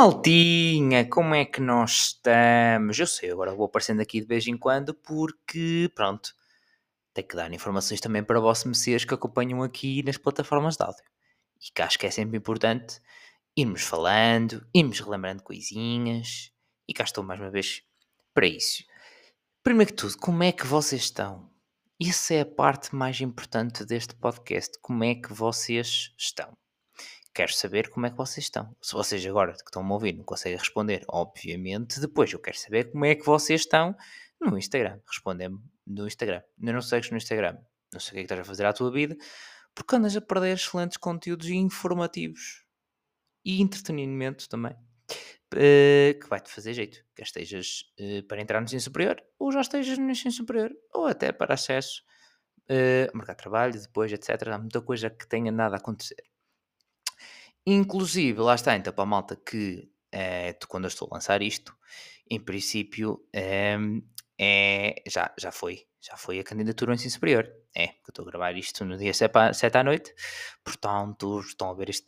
Maltinha, como é que nós estamos? Eu sei, agora vou aparecendo aqui de vez em quando porque, pronto, tenho que dar informações também para vossos messias que acompanham aqui nas plataformas de áudio. E que acho que é sempre importante irmos falando, irmos relembrando coisinhas. E cá estou mais uma vez para isso. Primeiro que tudo, como é que vocês estão? Isso é a parte mais importante deste podcast. Como é que vocês estão? Quero saber como é que vocês estão. Se vocês agora que estão-me a ouvir não conseguem responder, obviamente, depois eu quero saber como é que vocês estão no Instagram. Respondem-me no Instagram. Ainda não segues no Instagram. Não sei o que é que estás a fazer à tua vida, porque andas a perder excelentes conteúdos informativos e entretenimento também. Que vai-te fazer jeito. Quer estejas para entrar no ensino superior, ou já estejas no ensino superior, ou até para acesso ao mercado de trabalho, depois, etc. Há muita coisa que tenha nada a acontecer. Inclusive, lá está, então, para a malta que, quando eu estou a lançar isto, em princípio, já foi a candidatura ao ensino superior. É, porque eu estou a gravar isto no dia 7 à noite, portanto, estão a ver isto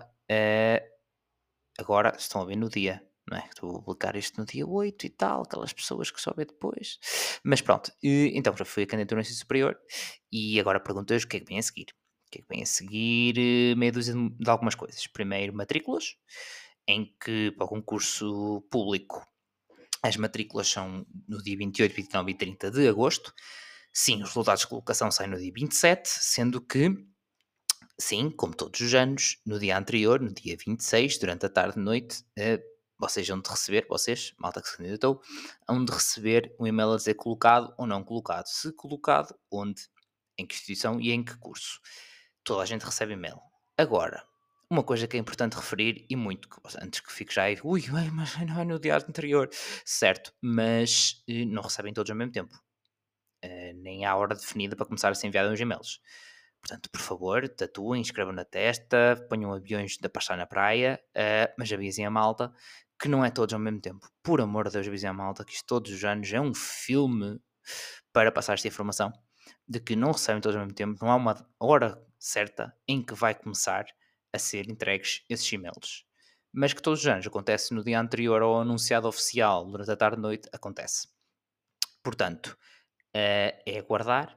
agora estão a ver no dia, não é? Estou a publicar isto no dia 8 e tal, aquelas pessoas que só vê depois. Mas pronto, então já fui a candidatura ao ensino superior e agora perguntas o que é que vem a seguir. O que é que vem a seguir? Meia dúzia de algumas coisas. Primeiro, matrículas, em que para o concurso público as matrículas são no dia 28, 29 e 30 de agosto. Sim, os resultados de colocação saem no dia 27, sendo que, sim, como todos os anos, no dia anterior, no dia 26, durante a tarde e noite, vocês hão de receber, vocês, malta que se candidatou, hão de receber um e-mail a dizer colocado ou não colocado. Se colocado, onde, em que instituição e em que curso. Toda a gente recebe e-mail. Agora, uma coisa que é importante referir, e muito, antes que fique já aí, mas não é no dia anterior. Certo, mas não recebem todos ao mesmo tempo. Nem há hora definida para começar a ser enviado uns e-mails. Portanto, por favor, tatuem, escrevam na testa, ponham aviões da passar na praia, mas avisem a malta que não é todos ao mesmo tempo. Por amor de Deus, avisem a malta que isto todos os anos é um filme para passar esta informação de que não recebem todos ao mesmo tempo, não há uma hora certa em que vai começar a ser entregues esses e-mails. Mas que todos os anos acontece no dia anterior ao anunciado oficial, durante a tarde e noite, acontece. Portanto, é aguardar,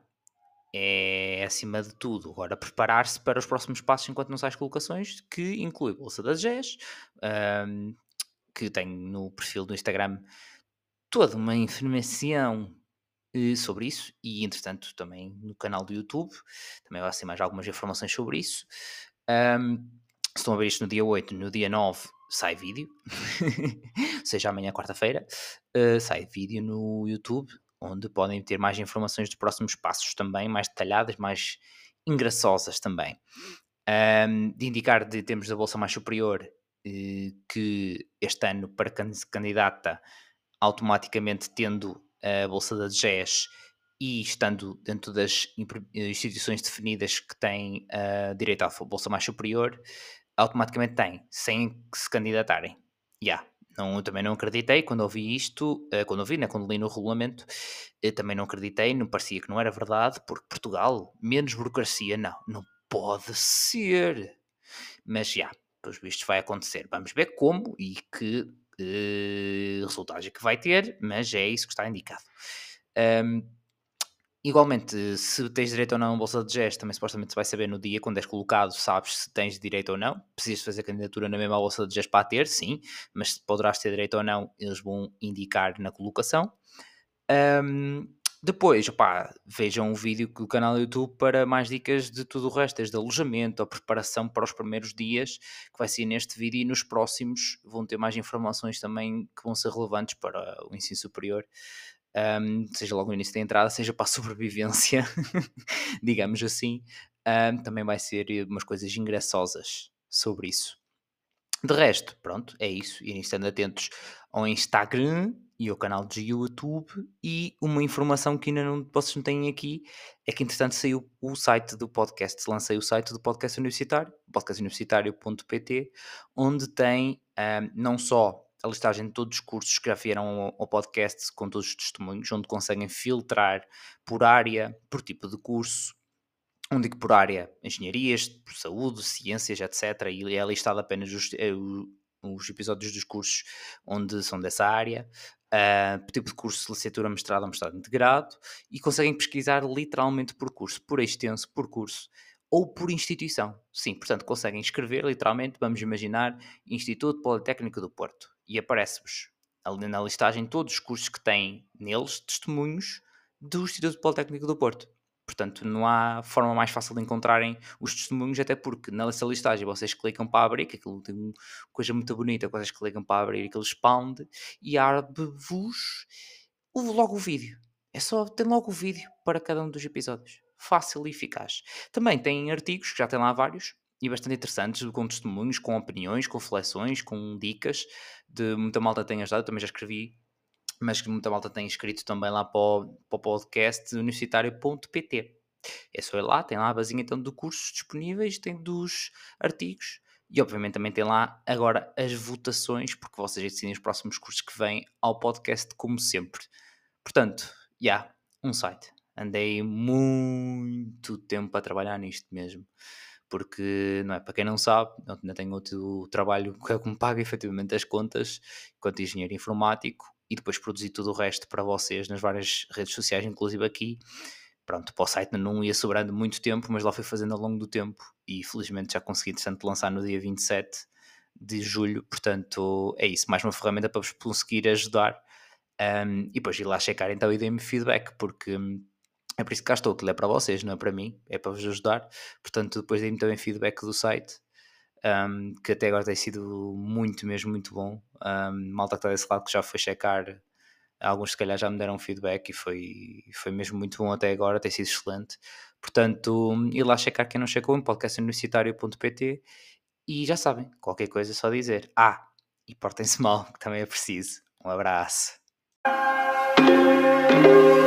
é acima de tudo agora preparar-se para os próximos passos enquanto não sai as colocações, que inclui Bolsa das GES, que tem no perfil do Instagram toda uma informação sobre isso e entretanto também no canal do YouTube também vai ser mais algumas informações sobre isso. Se estão a ver isto no dia 8, no dia 9 sai vídeo, ou seja, amanhã quarta-feira, sai vídeo no YouTube, onde podem ter mais informações dos próximos passos também, mais detalhadas, mais engraçosas também. De indicar de termos da Bolsa mais superior, que este ano para quem se candidata, automaticamente tendo a Bolsa da GES e estando dentro das instituições definidas que têm direito à Bolsa mais superior, automaticamente têm, sem que se candidatarem. Não, eu também não acreditei quando ouvi isto, quando ouvi, né, quando li no regulamento, eu também não acreditei, não parecia que não era verdade, porque Portugal, menos burocracia, não pode ser. Mas pelos vistos vai acontecer. Vamos ver como e que resultados é que vai ter, mas é isso que está indicado. Igualmente, se tens direito ou não a bolsa de GES, também supostamente se vai saber no dia, quando és colocado, sabes se tens direito ou não. Precisas fazer candidatura na mesma bolsa de GES para a ter, sim, mas se poderás ter direito ou não, eles vão indicar na colocação. Depois, vejam o vídeo do canal do YouTube para mais dicas de tudo o resto, desde alojamento, a preparação para os primeiros dias, que vai ser neste vídeo, e nos próximos vão ter mais informações também que vão ser relevantes para o ensino superior. Seja logo no início da entrada, seja para a sobrevivência, digamos assim, também vai ser umas coisas engraçosas sobre isso. De resto, pronto, é isso. Irem estando atentos ao Instagram e ao canal de YouTube. E uma informação que ainda não, vocês não têm aqui é que, entretanto, saiu o site do podcast. Lancei o site do podcast universitário, podcastuniversitario.pt, onde tem não só a listagem de todos os cursos que já vieram ao podcast, com todos os testemunhos, onde conseguem filtrar por área, por tipo de curso, onde por área, engenharias, saúde, ciências, etc. E é listado apenas os episódios dos cursos onde são dessa área, tipo de curso de licenciatura, mestrado ou mestrado integrado, e conseguem pesquisar literalmente por curso, por extenso, por curso ou por instituição. Sim, portanto, conseguem escrever literalmente, vamos imaginar, Instituto Politécnico do Porto, e aparece-vos ali na listagem todos os cursos que têm neles testemunhos do Instituto Politécnico do Porto. Portanto, não há forma mais fácil de encontrarem os testemunhos, até porque nessa listagem vocês clicam para abrir, que aquilo tem uma coisa muito bonita, vocês clicam para abrir aquele expound e abre-vos logo o vídeo. Tem logo o vídeo para cada um dos episódios. Fácil e eficaz. Também tem artigos, que já tem lá vários, e bastante interessantes, com testemunhos, com opiniões, com reflexões, com dicas, de muita malta tem ajudado, eu também já escrevi, mas que muita malta tem escrito também lá para o podcast universitário.pt. É só ir lá, tem lá a basinha então de cursos disponíveis, tem dos artigos e obviamente também tem lá agora as votações, porque vocês decidem os próximos cursos que vêm ao podcast, como sempre. Portanto, já, um site. Andei muito tempo a trabalhar nisto mesmo. Porque, não é, para quem não sabe, eu ainda tenho outro trabalho que é o que me paga efetivamente as contas, enquanto engenheiro informático, e depois produzir tudo o resto para vocês nas várias redes sociais, inclusive aqui. Pronto, para o site não ia sobrando muito tempo, mas lá fui fazendo ao longo do tempo e felizmente já consegui, entretanto, lançar no dia 27 de julho. Portanto, é isso, mais uma ferramenta para vos conseguir ajudar. E depois ir lá checar então e dei-me feedback, porque é por isso que cá estou, aquilo é para vocês, não é para mim, é para vos ajudar. Portanto, depois dei-me também feedback do site, que até agora tem sido muito, mesmo muito bom. Malta que está desse lado que já foi checar, alguns se calhar já me deram feedback e foi mesmo muito bom até agora, tem sido excelente. Portanto, ir lá checar quem não checou em podcastuniversitario.pt e já sabem, qualquer coisa é só dizer. E portem-se mal, que também é preciso. Um abraço.